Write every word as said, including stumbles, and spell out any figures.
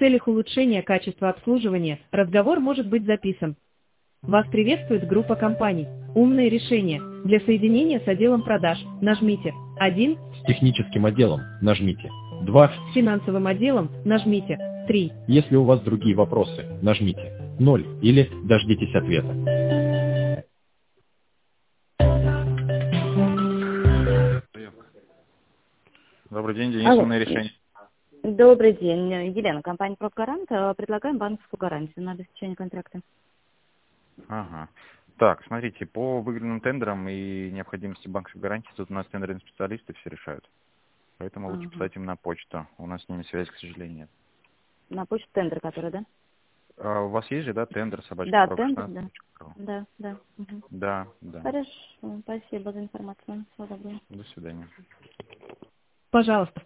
целях улучшения качества обслуживания разговор может быть записан. Вас приветствует группа компаний «Умные решения». Для соединения с отделом продаж нажмите один. С техническим отделом нажмите два. С финансовым отделом нажмите три. Если у вас другие вопросы, нажмите ноль или дождитесь ответа. Добрый день, Денис, Алло. умные решения. Добрый день. Елена, компания «Профгарант». Предлагаем банковскую гарантию на обеспечение контракта. Ага. Так, смотрите, по выигранным тендерам и необходимости банковской гарантии, тут у нас тендерные специалисты все решают. Поэтому лучше Ага. писать им на почту. У нас с ними связи, к сожалению, нет. На почту тендер, который, да? А у вас есть же, да, тендер собачка? Да, тендер, да. Да, да. Угу. Да, да. Хорошо. Спасибо за информацию. Всего доброго. До свидания. Пожалуйста.